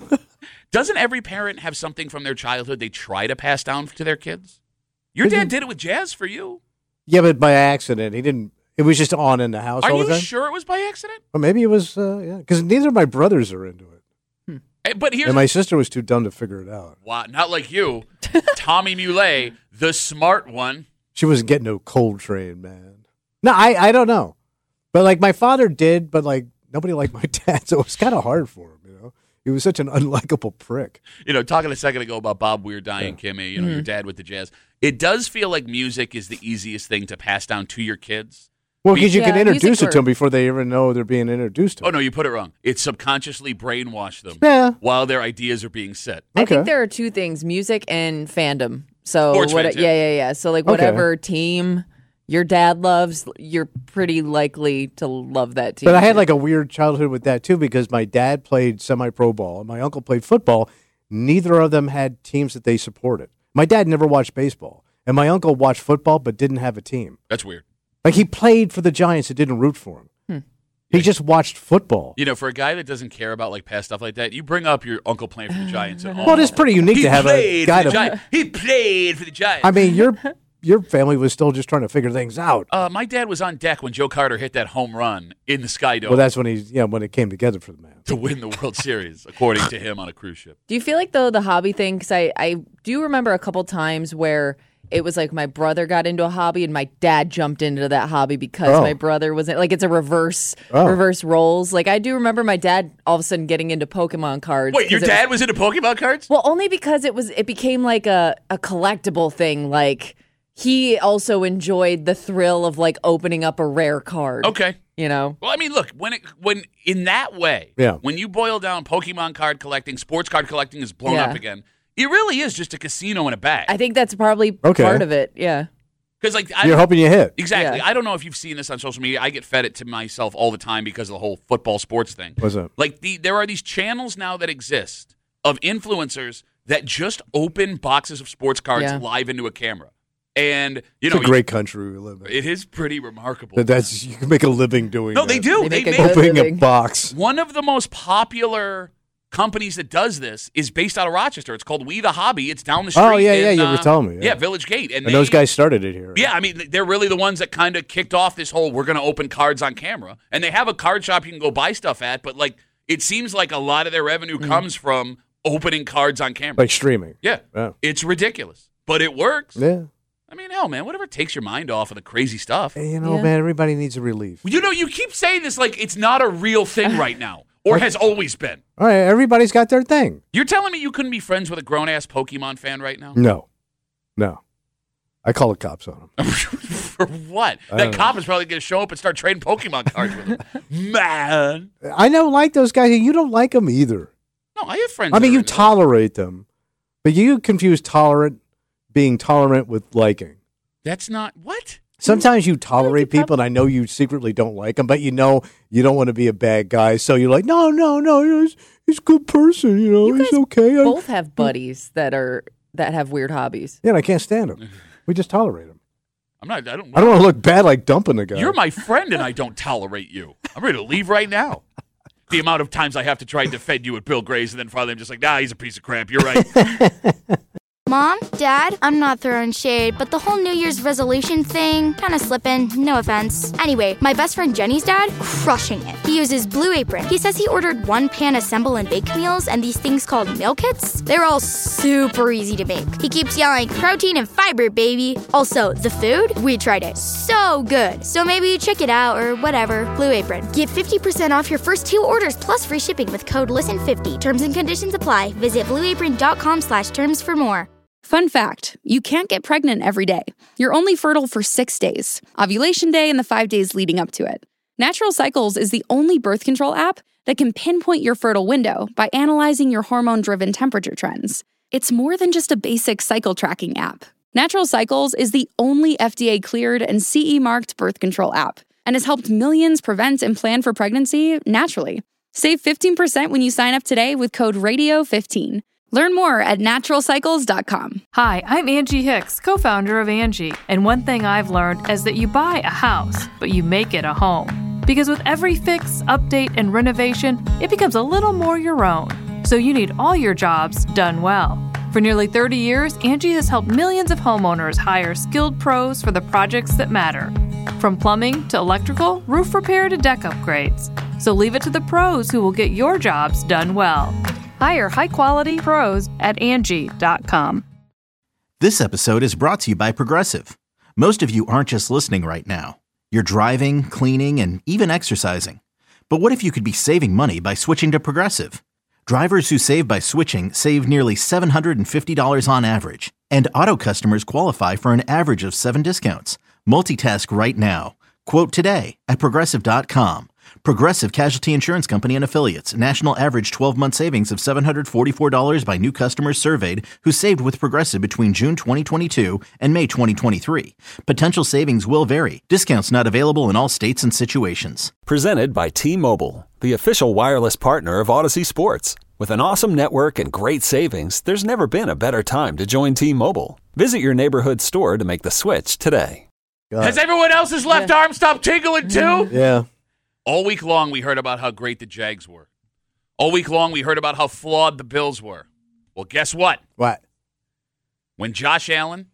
Doesn't every parent have something from their childhood they try to pass down to their kids? Your dad did it with jazz for you. Yeah, but by accident. He didn't. It was just on in the house Are all you the time. sure it was by accident? Or maybe it was, uh, yeah. Because neither of my brothers are into it. Eh, But here's And my sister was too dumb to figure it out. wow, not like you, Tommy Muley, the smart one. She wasn't getting no Coltrane, man. No, I, I don't know. But, like, my father did, but, like, nobody liked my dad, so it was kind of hard for him, you know? He was such an unlikable prick. You know, talking a second ago about Bob Weir dying, Kimmy, you know, your dad with the jazz. It does feel like music is the easiest thing to pass down to your kids. Well, because you Yeah, can introduce music it to them or- before they even know they're being introduced to Oh, it. no, you put it wrong. It subconsciously brainwashed them Yeah. while their ideas are being set. I Okay. think there are two things: music and fandom. So Sports what? fans, yeah, yeah. yeah, yeah. So like Okay. whatever team your dad loves, you're pretty likely to love that team. But I had too. like a weird childhood with that too because my dad played semi-pro ball and my uncle played football. Neither of them had teams that they supported. My dad never watched baseball, and my uncle watched football but didn't have a team. That's weird. Like he played for the Giants and didn't root for him. He just watched football. You know, for a guy that doesn't care about like past stuff like that, you bring up your uncle playing for the Giants. And, Well, it is pretty unique he to have a played guy for the to. Giants. He played for the Giants. I mean, your your family was still just trying to figure things out. uh, my dad was on deck when Joe Carter hit that home run in the Sky Dome Well, that's when he, yeah, when it came together for the man. to win the World Series, according to him on a cruise ship. Do you feel like though the hobby thing? Because I I do remember a couple times where it was like my brother got into a hobby and my dad jumped into that hobby because Oh. my brother wasn't like it's a reverse Oh. reverse roles. Like I do remember my dad all of a sudden getting into Pokemon cards. Wait, your 'cause it was- dad was into Pokemon cards? Well, only because it was it became like a, a collectible thing. Like he also enjoyed the thrill of like opening up a rare card. Okay. You know? Well, I mean, look, when it when in that way, Yeah. when you boil down Pokemon card collecting, sports card collecting is blown Yeah. up again. It really is just a casino in a bag. I think that's probably Okay. part of it. Yeah. Because like I You're hoping you hit. exactly. Yeah. I don't know if you've seen this on social media. I get fed it to myself all the time because of the whole football sports thing. What's that? Like the there are these channels now that exist of influencers that just open boxes of sports cards Yeah. live into a camera, and you It's know a great country we live in. it is pretty remarkable. That That's you can make a living doing. no, they that. do. They They, make a make good Opening a living. box. one of the most popular companies that does this is based out of Rochester. It's called We the Hobby. It's down the street. Oh, yeah, in, yeah, you were uh, telling me, yeah. Yeah, Village Gate, and, And they, those guys started it here. Yeah, I mean, they're really the ones that kind of kicked off this whole we're going to open cards on camera. And they have a card shop you can go buy stuff at, but like it seems like a lot of their revenue Mm. comes from opening cards on camera. Like streaming. yeah. Yeah. It's ridiculous, but it works. Yeah. I mean, hell, man, whatever takes your mind off of the crazy stuff. Hey, you know, Yeah. man, everybody needs a relief. You know, you keep saying this like it's not a real thing right now or has always been. All right, everybody's got their thing. You're telling me you couldn't be friends with a grown-ass Pokemon fan right now? No. No. I call the cops on him. For what? That cop is probably going to show up and start trading Pokemon cards with him. Man. I don't like those guys. You don't like them either. No, I have friends. I mean, that you are tolerate them, but you confuse tolerant, being tolerant with liking. That's not what? Sometimes you tolerate people, and I know you secretly don't like them, but you know you don't want to be a bad guy, so you're like, no, no, no, he's, he's a good person, you know, You he's guys okay. I- both have buddies that are that have weird hobbies. Yeah, and I can't stand him. We just tolerate him. I'm not. I don't. I don't want to look bad like dumping the guy. You're my friend, and I don't tolerate you. I'm ready to leave right now. The amount of times I have to try and defend you with Bill Grays, and then finally I'm just like, nah, he's a piece of crap. You're right. Mom, Dad, I'm not throwing shade, but the whole New Year's resolution thing, kind of slipping, no offense. Anyway, my best friend Jenny's dad, crushing it. He uses Blue Apron. He says he ordered one pan assemble and bake meals and these things called meal kits. They're all super easy to make. He keeps yelling, protein and fiber, baby. Also, the food, we tried it. So good. So maybe check it out or whatever. Blue Apron. Get fifty percent off your first two orders plus free shipping with code listen fifty. Terms and conditions apply. Visit blueapron.com slash terms for more. Fun fact, you can't get pregnant every day. You're only fertile for six days, ovulation day and the five days leading up to it. Natural Cycles is the only birth control app that can pinpoint your fertile window by analyzing your hormone-driven temperature trends. It's more than just a basic cycle tracking app. Natural Cycles is the only F D A-cleared and C E-marked birth control app and has helped millions prevent and plan for pregnancy naturally. Save fifteen percent when you sign up today with code radio fifteen. Learn more at natural cycles dot com. Hi, I'm Angie Hicks, co-founder of Angie. And one thing I've learned is that you buy a house, but you make it a home. Because with every fix, update, and renovation, it becomes a little more your own. So you need all your jobs done well. For nearly thirty years, Angie has helped millions of homeowners hire skilled pros for the projects that matter. From plumbing to electrical, roof repair to deck upgrades. So leave it to the pros who will get your jobs done well. Hire high-quality pros at Angie dot com. This episode is brought to you by Progressive. Most of you aren't just listening right now. You're driving, cleaning, and even exercising. But what if you could be saving money by switching to Progressive? Drivers who save by switching save nearly seven hundred fifty dollars on average. And auto customers qualify for an average of seven discounts. Multitask right now. Quote today at Progressive dot com. Progressive Casualty Insurance Company and Affiliates. National average twelve-month savings of seven hundred forty-four dollars by new customers surveyed who saved with Progressive between June twenty twenty-two and May twenty twenty-three. Potential savings will vary. Discounts not available in all states and situations. Presented by T-Mobile, the official wireless partner of Odyssey Sports. With an awesome network and great savings, there's never been a better time to join T-Mobile. Visit your neighborhood store to make the switch today. God. Has everyone else's left Yeah. arm stopped tingling too? Yeah. All week long, we heard about how great the Jags were. All week long, we heard about how flawed the Bills were. Well, guess what? What? When Josh Allen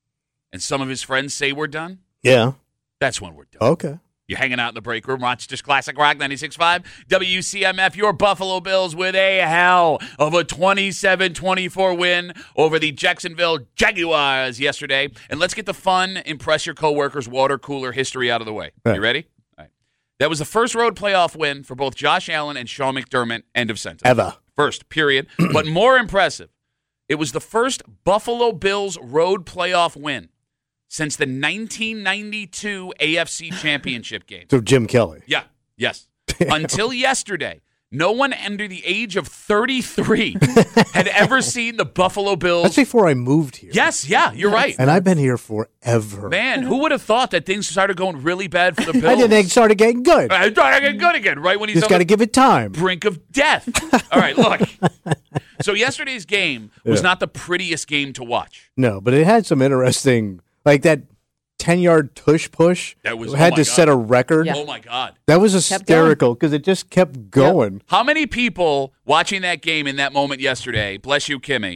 and some of his friends say we're done, Yeah. that's when we're done. Okay. You're hanging out in the break room, Rochester's Classic Rock ninety-six point five, W C M F, your Buffalo Bills with a hell of a twenty-seven twenty-four win over the Jacksonville Jaguars yesterday. And let's get the fun, impress your coworkers, water cooler history out of the way. Right. You ready? All right. That was the first road playoff win for both Josh Allen and Sean McDermott. End of sentence. Ever. First, period. But more impressive, it was the first Buffalo Bills road playoff win since the nineteen ninety-two A F C Championship game. So Jim Kelly. Yeah, yes. Until yesterday, no one under the age of thirty-three had ever seen the Buffalo Bills. That's before I moved here. Yes, yeah, you're right. And I've been here forever. Man, who would have thought that things started going really bad for the Bills? And then they started getting good. I started getting good again, right when he's Just on got to the give it time. brink of death. All right, look. So yesterday's game was Yeah. not the prettiest game to watch. No, but it had some interesting, like that ten-yard tush push. That was- had oh my to God. set a record. Yeah. Oh, my God. That was Kept going. hysterical because it just kept going. How many people watching that game in that moment yesterday, bless you, Kimmy,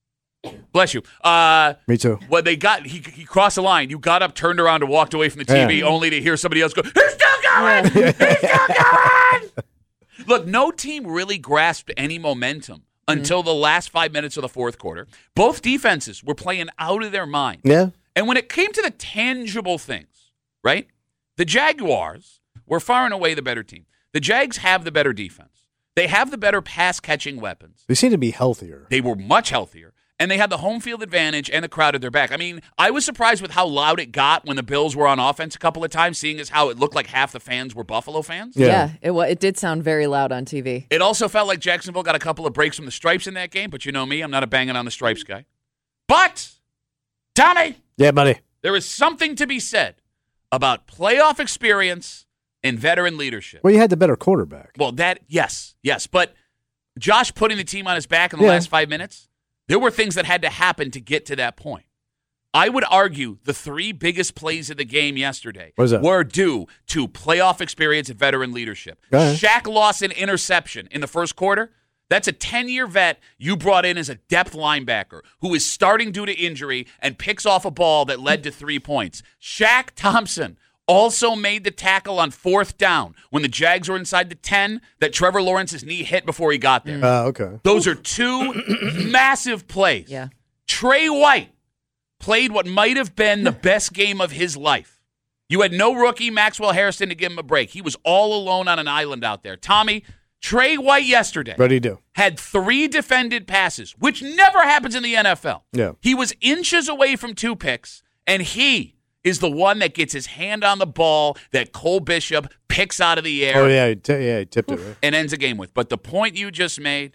bless you, uh, Me too. when they got, he, he crossed the line, you got up, turned around, and walked away from the T V Yeah. only to hear somebody else go, he's still going! He's still going! Look, no team really grasped any momentum until the last five minutes of the fourth quarter. Both defenses were playing out of their mind. Yeah. And when it came to the tangible things, right, the Jaguars were far and away the better team. The Jags have the better defense. They have the better pass-catching weapons. They seem to be healthier. They were much healthier. And they had the home field advantage and the crowd at their back. I mean, I was surprised with how loud it got when the Bills were on offense a couple of times, seeing as how it looked like half the fans were Buffalo fans. Yeah, yeah it, wa- it did sound very loud on T V. It also felt like Jacksonville got a couple of breaks from the Stripes in that game, but you know me, I'm not a banging on the Stripes guy. But, Tommy. Yeah, buddy. There is something to be said about playoff experience and veteran leadership. Well, you had the better quarterback. Well, that, yes, yes. But Josh putting the team on his back in the yeah. last five minutes, there were things that had to happen to get to that point. I would argue the three biggest plays of the game yesterday were due to playoff experience and veteran leadership. Shaq lost an interception in the first quarter. That's a ten-year vet you brought in as a depth linebacker who is starting due to injury and picks off a ball that led to three points. Shaq Thompson also made the tackle on fourth down when the Jags were inside the ten that Trevor Lawrence's knee hit before he got there. Uh, okay. Those are two massive plays. Yeah. Trey White played what might have been the best game of his life. You had no rookie, Maxwell Harrison, to give him a break. He was all alone on an island out there. Tommy, Trey White yesterday what did he do? had three defended passes, which never happens in the N F L. Yeah. He was inches away from two picks, and he is the one that gets his hand on the ball that Cole Bishop picks out of the air. Oh, yeah, he t- yeah, he tipped it. Right? And ends a game with. But the point you just made,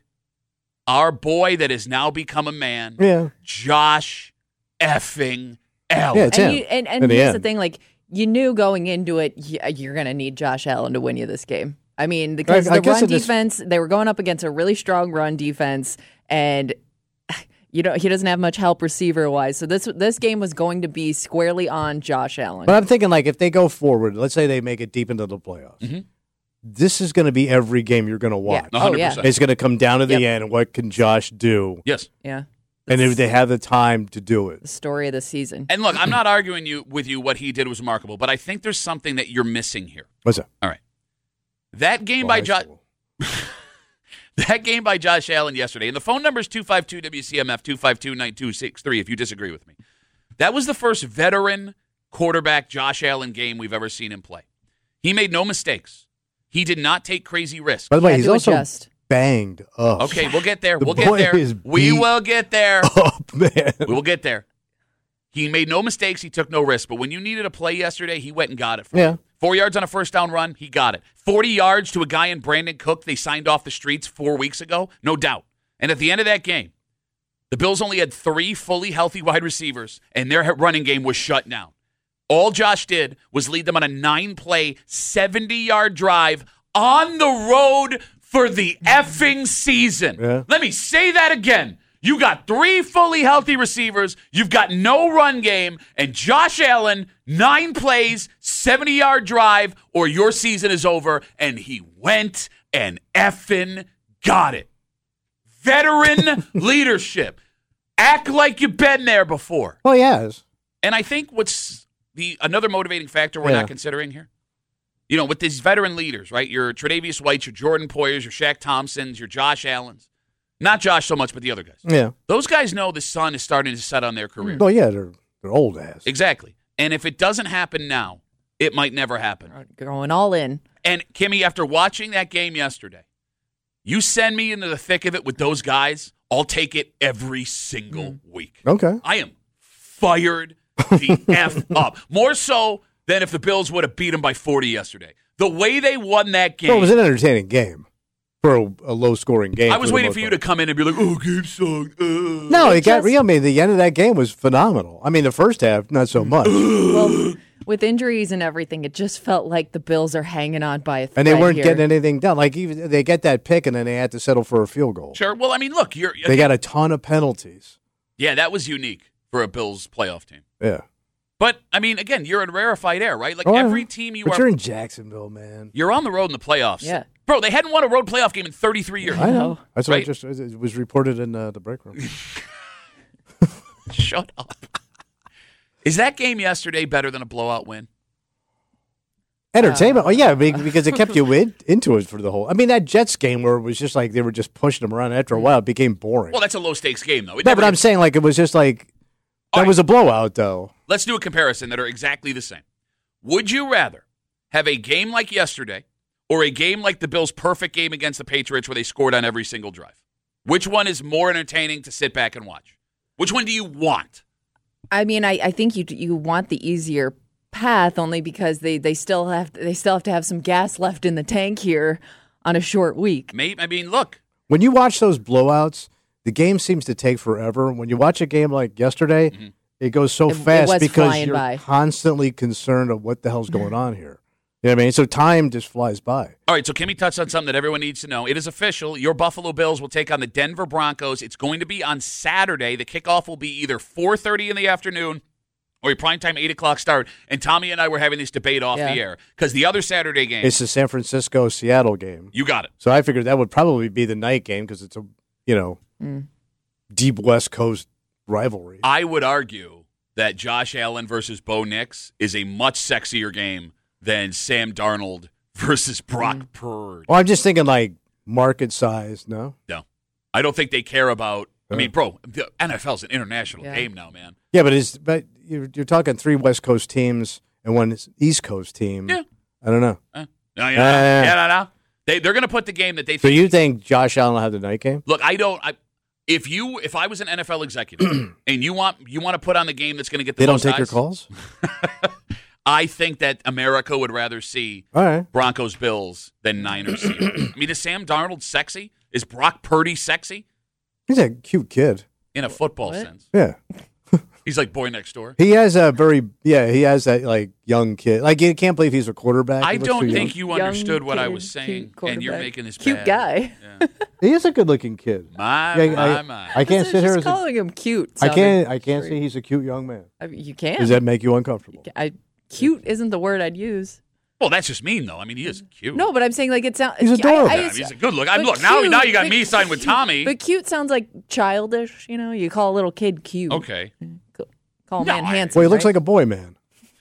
our boy that has now become a man, yeah. Josh effing Allen. Yeah, it's and him. you, and, and In the here's the end. thing, like, you knew going into it, you're going to need Josh Allen to win you this game. I mean, because I- I the guess run it just- defense, they were going up against a really strong run defense, and you know he doesn't have much help receiver-wise. So this this game was going to be squarely on Josh Allen. But I'm thinking, like, if they go forward, let's say they make it deep into the playoffs, Mm-hmm. this is going to be every game you're going to watch. Yeah. Oh, yeah. It's going to come down to the Yep. end, and what can Josh do? Yes. Yeah. And if they have the time to do it. The story of the season. And look, I'm not arguing you with you what he did was remarkable, but I think there's something that you're missing here. What's that? All right. That game Well, by high Josh school. That game by Josh Allen yesterday, and the phone number is two five two W C M F two five two nine two six three if you disagree with me. That was the first veteran quarterback Josh Allen game we've ever seen him play. He made no mistakes. He did not take crazy risks. By the way, Had he's to also adjust. banged up. Okay, we'll get there. The We'll get boy there. is We beat will get there. up, man. We will get there. He made no mistakes. He took no risks. But when you needed a play yesterday, he went and got it for Yeah. you. Four yards on a first down run, he got it. forty yards to a guy in Brandon Cook they signed off the streets four weeks ago, no doubt. And at the end of that game, the Bills only had three fully healthy wide receivers, and their running game was shut down. All Josh did was lead them on a nine-play, seventy-yard drive on the road for the effing season. Yeah. Let me say that again. You got three fully healthy receivers. You've got no run game. And Josh Allen, nine plays, seventy-yard drive, or your season is over. And he went and effing got it. Veteran leadership. Act like you've been there before. Well, he has. And I think what's the another motivating factor we're Yeah. not considering here, you know, with these veteran leaders, right? Your Tre'Davious Whites, your Jordan Poyers, your Shaq Thompsons, your Josh Allens. Not Josh so much, but the other guys. Yeah. Those guys know the sun is starting to set on their career. Well, yeah, they're, they're old ass. Exactly. And if it doesn't happen now, it might never happen. Going all in. And, Kimmy, after watching that game yesterday, you send me into the thick of it with those guys, I'll take it every single Mm. week. Okay. I am fired the F up. More so than if the Bills would have beat them by forty yesterday. The way they won that game. Well, it was an entertaining game for a, a low-scoring game. I was for the waiting most for you part. to come in and be like, oh, game sucked. Uh. No, it got just- real. I mean, the end of that game was phenomenal. I mean, the first half, not so much. Well, with injuries and everything, it just felt like the Bills are hanging on by a thread And they weren't here. getting anything done. Like, even they get that pick, and then they had to settle for a field goal. Sure. Well, I mean, look, you're. They got a ton of penalties. Yeah, that was unique for a Bills playoff team. Yeah. But, I mean, again, you're in rarefied air, right? Like, Oh, yeah. every team you but are. you're in Jacksonville, man. You're on the road in the playoffs. Yeah. Bro, they hadn't won a road playoff game in thirty-three years. I know. That's what I Right. just it was reported in uh, the break room. Shut up. Is that game yesterday better than a blowout win? Entertainment. oh, yeah, be- because it kept you in, into it for the whole. I mean, that Jets game where it was just like they were just pushing them around. After a while, it became boring. Well, that's a low-stakes game, though. It no, never but I'm gets- saying, like, it was just like, that All right. was a blowout, though. Let's do a comparison that are exactly the same. Would you rather have a game like yesterday or a game like the Bills' perfect game against the Patriots where they scored on every single drive? Which one is more entertaining to sit back and watch? Which one do you want? I mean, I, I think you you want the easier path only because they, they still have they still have to have some gas left in the tank here on a short week. Mate, I mean, look. When you watch those blowouts, the game seems to take forever. When you watch a game like yesterday, mm-hmm. it goes so it, fast it because you're by. constantly concerned of what the hell's going on here. You know what I mean? So time just flies by. All right, so Kimmy touched on something that everyone needs to know. It is official. Your Buffalo Bills will take on the Denver Broncos. It's going to be on Saturday. The kickoff will be either four thirty in the afternoon or a primetime eight o'clock start. And Tommy and I were having this debate off yeah. the air because the other Saturday game. It's the San Francisco-Seattle game. You got it. So I figured that would probably be the night game because it's a, you know, mm. deep West Coast rivalry. I would argue that Josh Allen versus Bo Nix is a much sexier game than Sam Darnold versus Brock mm. Purdy. Well, I'm just thinking like market size, no? No. I don't think they care about – I mean, bro, the N F L's an international yeah. game now, man. Yeah, but is but you're, you're talking three West Coast teams and one East Coast team. Yeah. I don't know. Uh, no, yeah, uh, yeah, no, no. They, they're going to put the game that they think – So you think Josh Allen will have the night game? Look, I don't I, – If you, if I was an N F L executive and you want you want to put on the game that's going to get the they most don't take eyes, your calls. I think that America would rather see All right. Broncos Bills than Niners. I mean, is Sam Darnold sexy? Is Brock Purdy sexy? He's a cute kid in a football what? sense. Yeah, he's like boy next door. He has a very yeah. He has that like young kid. Like you can't believe he's a quarterback. I don't think young. you understood young what kid, I was saying, and you're making this cute bad. guy. Yeah. He is a good-looking kid. My, yeah, my, I, my. I can't sit here Just as a, calling him cute. I can't. sounded I can't great. say he's a cute young man. I mean, you can. Does that make you uncomfortable? I, cute isn't the word I'd use. Well, that's just mean, though. I mean, he is cute. No, but I'm saying like it sounds. He's adorable. I, I, Yeah, he's a good look. I'm look but now. cute- Now you got but me signed with cute- Tommy. But cute sounds like childish. You know, you call a little kid cute. Okay. Call a No, man I- handsome. Well, he looks right? like a boy man.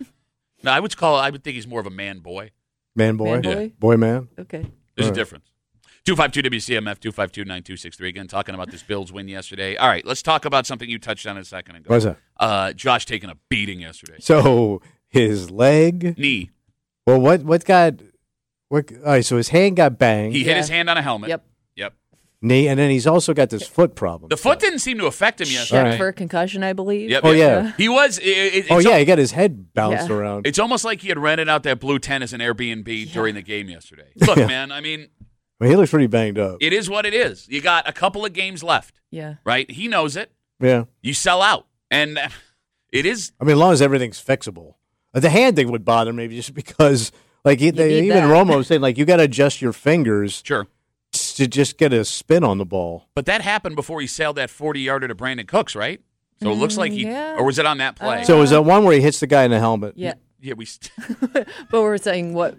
No, I would call. I would think he's more of a man boy. Man boy. Man boy? Boy man. Okay. There's All a right. difference. two five two W C M F, two five two, nine two six three. Again, talking about this Bills win yesterday. All right, let's talk about something you touched on a second ago. What's that? Uh, Josh taking a beating yesterday. So his leg. Knee. Well, what what got? What? All right. So his hand got banged. He hit Yeah. his hand on a helmet. Yep. Yep. Knee, and then he's also got this foot problem. The foot didn't seem to affect him Check yesterday. Right. for a concussion, I believe. Yep, Oh, yep. yeah. He was. It, it, Oh it's yeah, al- he got his head bounced Yeah. around. It's almost like he had rented out that blue tent as an Airbnb during the game yesterday. Look, Yeah. man. I mean, I mean, he looks pretty banged up. it is what it is. You got a couple of games left, Yeah. right? He knows it. Yeah. You sell out, and uh, it is. I mean, as long as everything's fixable. Uh, The hand thing would bother me just because, like, he, they, need even that. Romo was saying, like, you got to adjust your fingers Sure. to just get a spin on the ball. But that happened before he sailed that forty-yarder to Brandon Cooks, right? So it looks like he, yeah. or was it on that play? Uh, So is that one where he hits the guy in the helmet? Yeah. yeah, we. St- But we're saying what?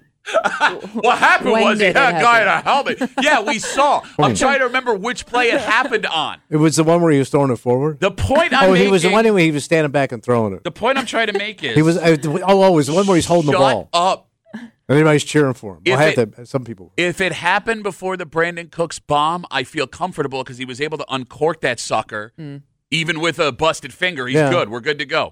what happened When was he did had it a guy in a helmet. Yeah, we saw. I'm trying to remember which play it happened on. It was the one where he was throwing it forward? The point I'm oh, making. he was the one where he was standing back and throwing it. The point I'm trying to make is He was, uh, oh, oh, it was the one where he's holding shut the ball. up. And everybody's cheering for him. Well, If I have it- to, some people. If it happened before the Brandon Cooks bomb, I feel comfortable because he was able to uncork that sucker. Mm. Even with a busted finger, he's Yeah. good. We're good to go.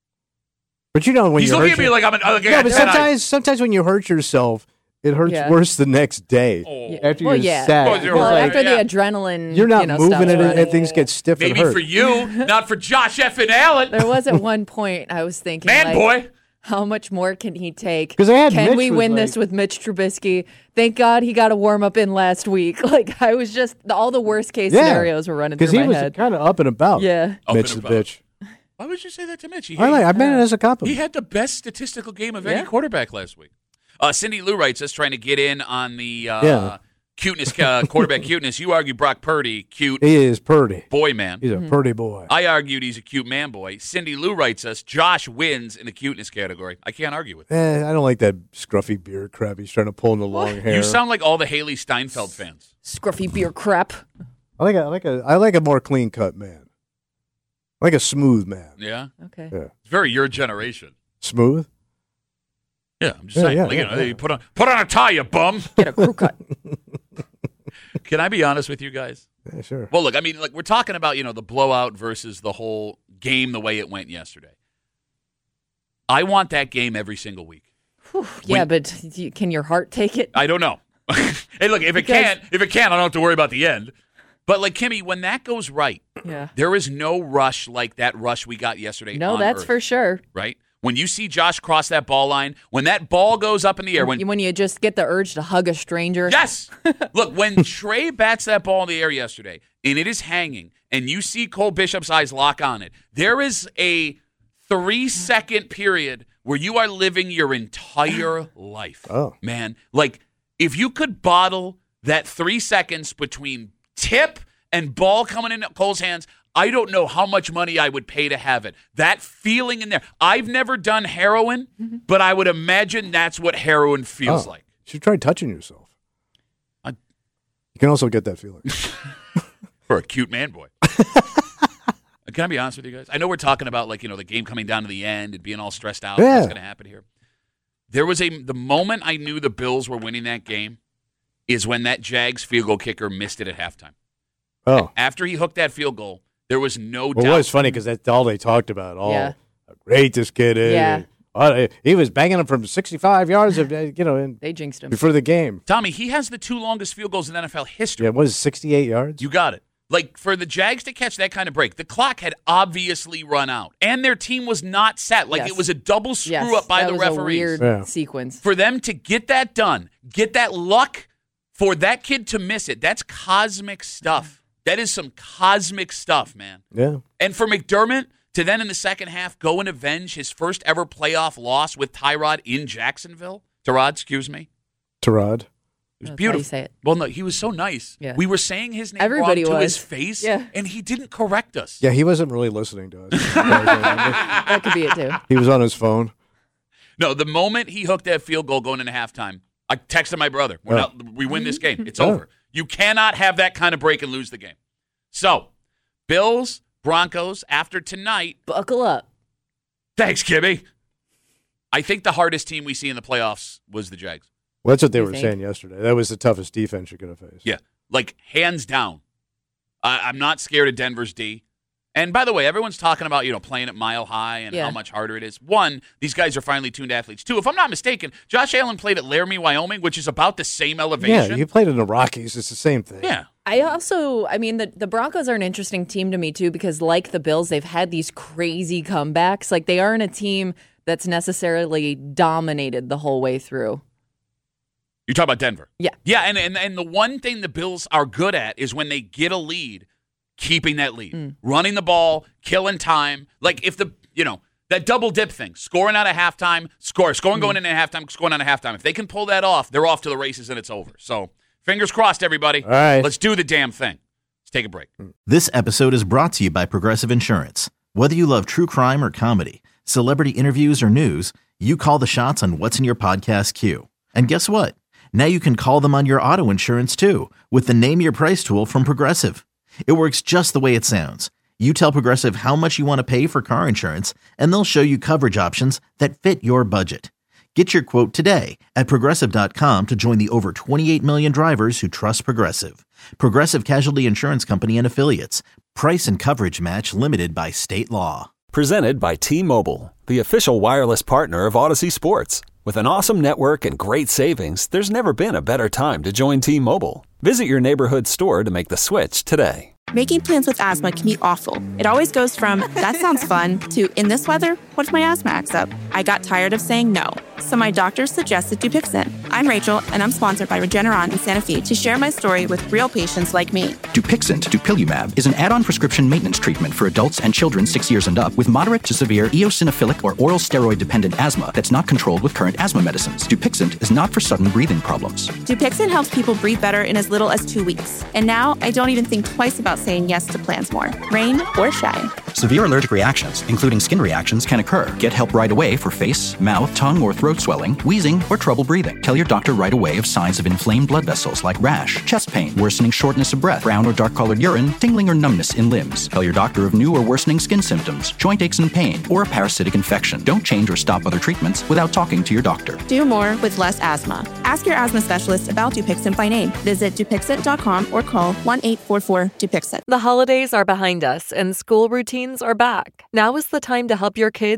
But you know when He's you looking hurt at me your- like I'm an. Like Yeah, but I- sometimes, sometimes when you hurt yourself, it hurts Yeah. worse the next day. Oh. After Well, you're yeah. sad. Oh, you're Well, right. after Yeah. the adrenaline, You're not you know, moving stops it, and, running. and things get stiff Maybe and hurt. for you, not for Josh F. and Allen. There was at one point I was thinking, Man, like, boy. how much more can he take? 'Cause I had Can Mitch we was win like- this with Mitch Trubisky? Thank God he got a warm up in last week. Like I was just all the worst case Yeah. scenarios were running through Because he my was head. kind of up and about. Yeah. Up Mitch and the about. bitch. Why would you say that to Mitch? He, I, like, I meant it as a he compliment. had the best statistical game of Yeah. any quarterback last week. Uh, Cindy Lou writes us trying to get in on the uh, Yeah. cuteness, uh, quarterback cuteness. You argue Brock Purdy, cute He is pretty. boy man. He's a pretty boy. I argued he's a cute man boy. Cindy Lou writes us, Josh wins in the cuteness category. I can't argue with that. Eh, I don't like that scruffy beard crap he's trying to pull in the long hair. You sound like all the Haley Steinfeld fans. Scruffy beer crap. I like a, I like a, I like a more clean cut man. I like a smooth man. Yeah? Okay. Yeah. It's very your generation. Smooth? Yeah, I'm just Yeah, saying. yeah, like, you yeah, know, yeah. you put on put on a tie, you bum. Get a crew cut. Can I be honest with you guys? Yeah, sure. Well, look, I mean, like we're talking about, you know, the blowout versus the whole game the way it went yesterday. I want that game every single week. Whew, yeah, but you- can your heart take it? I don't know. Hey, look, if it Because- can't, if it can't, I don't have to worry about the end. But like Kimmy, when that goes right, Yeah. There is no rush like that rush we got yesterday. No, on that's Earth, for sure. right? When you see Josh cross that ball line, when that ball goes up in the air, when When you just get the urge to hug a stranger. yes, look, when Trey bats that ball in the air yesterday, and it is hanging, and you see Cole Bishop's eyes lock on it, there is a three-second period where you are living your entire life. Oh. Man, like, if you could bottle that three seconds between tip and ball coming in Cole's hands, I don't know how much money I would pay to have it. That feeling in there. I've never done heroin, mm-hmm. but I would imagine that's what heroin feels oh. like. You should try touching yourself. I, you can also get that feeling. For a cute man boy. Can I be honest with you guys? I know we're talking about, like, you know, the game coming down to the end and being all stressed out. Yeah. What's going to happen here? There was a the moment I knew the Bills were winning that game is when that Jags field goal kicker missed it at halftime. Oh. After he hooked that field goal, there was no well, doubt. it was funny because that's all they talked about. Oh, Yeah. how great this kid is. Yeah. Oh, he was banging him from sixty-five yards, of, you know, in, They jinxed him. before the game. Tommy, he has the two longest field goals in N F L history. Yeah, what is it, sixty-eight yards? You got it. Like, for the Jags to catch that kind of break, the clock had obviously run out, and their team was not set. Like, Yes. it was a double screw Yes, up by that the was referees. a weird Yeah. sequence. For them to get that done, get that luck, for that kid to miss it, that's cosmic stuff. That is some cosmic stuff, man. Yeah. And for McDermott to then in the second half go and avenge his first ever playoff loss with Tyrod in Jacksonville. Tyrod, excuse me. Tyrod. It was That's how beautiful. you say it. Well, no, he was so nice. Yeah. We were saying his name Everybody wrong to was. his face, Yeah. and he didn't correct us. Yeah, he wasn't really listening to us. That could be it, too. He was on his phone. No, the moment he hooked that field goal going into halftime, I texted my brother. We're Oh. not, we win this game. It's Oh. over. You cannot have that kind of break and lose the game. So, Bills, Broncos, after tonight. Buckle up. Thanks, Kibby. I think the hardest team we see in the playoffs was the Jags. Well, that's what they You were think? saying yesterday. That was the toughest defense you're going to face. Yeah, like hands down. I I'm not scared of Denver's D. And by the way, everyone's talking about, you know, playing at Mile High and Yeah. how much harder it is. One, these guys are finely tuned athletes. Two, if I'm not mistaken, Josh Allen played at Laramie, Wyoming, which is about the same elevation. Yeah, you played in the Rockies. It's the same thing. Yeah. I also, I mean, the, the Broncos are an interesting team to me, too, because like the Bills, they've had these crazy comebacks. Like, they aren't a team that's necessarily dominated the whole way through. You talk about Denver. Yeah. Yeah, and, and, and the one thing the Bills are good at is when they get a lead, keeping that lead. Mm. Running the ball, killing time. Like if the, you know, that double dip thing, scoring out of halftime, score, scoring Mm. going into halftime, scoring out of halftime. If they can pull that off, they're off to the races and it's over. So fingers crossed, everybody. All right. Let's do the damn thing. Let's take a break. This episode is brought to you by Progressive Insurance. Whether you love true crime or comedy, celebrity interviews or news, you call the shots on what's in your podcast queue. And guess what? Now you can call them on your auto insurance too with the Name Your Price tool from Progressive. It works just the way it sounds. You tell Progressive how much you want to pay for car insurance, and they'll show you coverage options that fit your budget. Get your quote today at Progressive dot com to join the over twenty-eight million drivers who trust Progressive. Progressive Casualty Insurance Company and Affiliates. Price and coverage match limited by state law. Presented by T-Mobile, the official wireless partner of Odyssey Sports. With an awesome network and great savings, there's never been a better time to join T-Mobile. Visit your neighborhood store to make the switch today. Making plans with asthma can be awful. It always goes from, that sounds fun, to, in this weather, what if my asthma acts up? I got tired of saying no, so my doctor suggested Dupixent. I'm Rachel, and I'm sponsored by Regeneron in Santa Fe to share my story with real patients like me. Dupixent, dupilumab, is an add-on prescription maintenance treatment for adults and children six years and up with moderate to severe eosinophilic or oral steroid-dependent asthma that's not controlled with current asthma medicines. Dupixent is not for sudden breathing problems. Dupixent helps people breathe better in as little as two weeks. And now, I don't even think twice about saying yes to plans more, rain or shine. Severe allergic reactions, including skin reactions, can occur. Get help right away for face, mouth, tongue, or throat swelling, wheezing, or trouble breathing. Tell your doctor right away of signs of inflamed blood vessels like rash, chest pain, worsening shortness of breath, brown or dark-colored urine, tingling or numbness in limbs. Tell your doctor of new or worsening skin symptoms, joint aches and pain, or a parasitic infection. Don't change or stop other treatments without talking to your doctor. Do more with less asthma. Ask your asthma specialist about Dupixent by name. Visit Dupixent dot com or call one eight four four Dupixent. The holidays are behind us and school routines are back. Now is the time to help your kids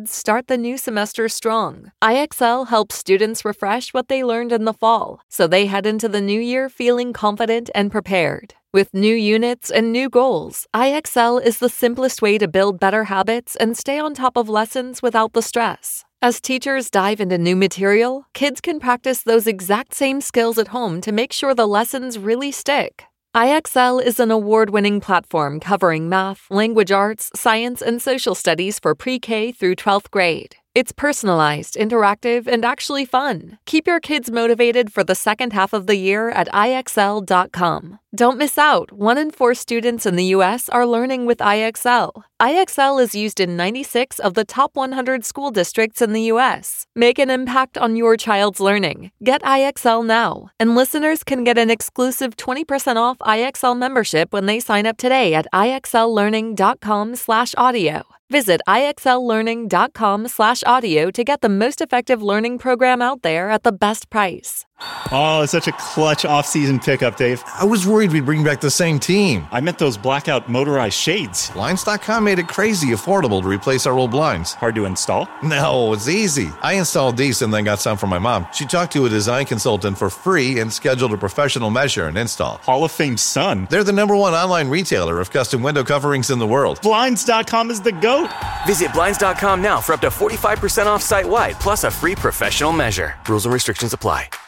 kids start the new semester strong. I X L helps students refresh what they learned in the fall, so they head into the new year feeling confident and prepared. With new units and new goals, I X L is the simplest way to build better habits and stay on top of lessons without the stress. As teachers dive into new material, kids can practice those exact same skills at home to make sure the lessons really stick. I X L is an award-winning platform covering math, language arts, science, and social studies for pre-K through twelfth grade. It's personalized, interactive, and actually fun. Keep your kids motivated for the second half of the year at I X L dot com. Don't miss out. One in four students in the U S are learning with I X L. I X L is used in ninety-six of the top one hundred school districts in the U S. Make an impact on your child's learning. Get I X L now. And listeners can get an exclusive twenty percent off I X L membership when they sign up today at I X L learning dot com slash audio. Visit I X L learning dot com slash audio to get the most effective learning program out there at the best price. Oh, such a clutch off-season pickup, Dave. I was worried we'd bring back the same team. I meant those blackout motorized shades. Blinds dot com made it crazy affordable to replace our old blinds. Hard to install? No, it's easy. I installed these and then got some for my mom. She talked to a design consultant for free and scheduled a professional measure and install. Hall of Fame son. They're the number one online retailer of custom window coverings in the world. Blinds dot com is the GOAT. Visit Blinds dot com now for up to forty-five percent off site-wide, plus a free professional measure. Rules and restrictions apply.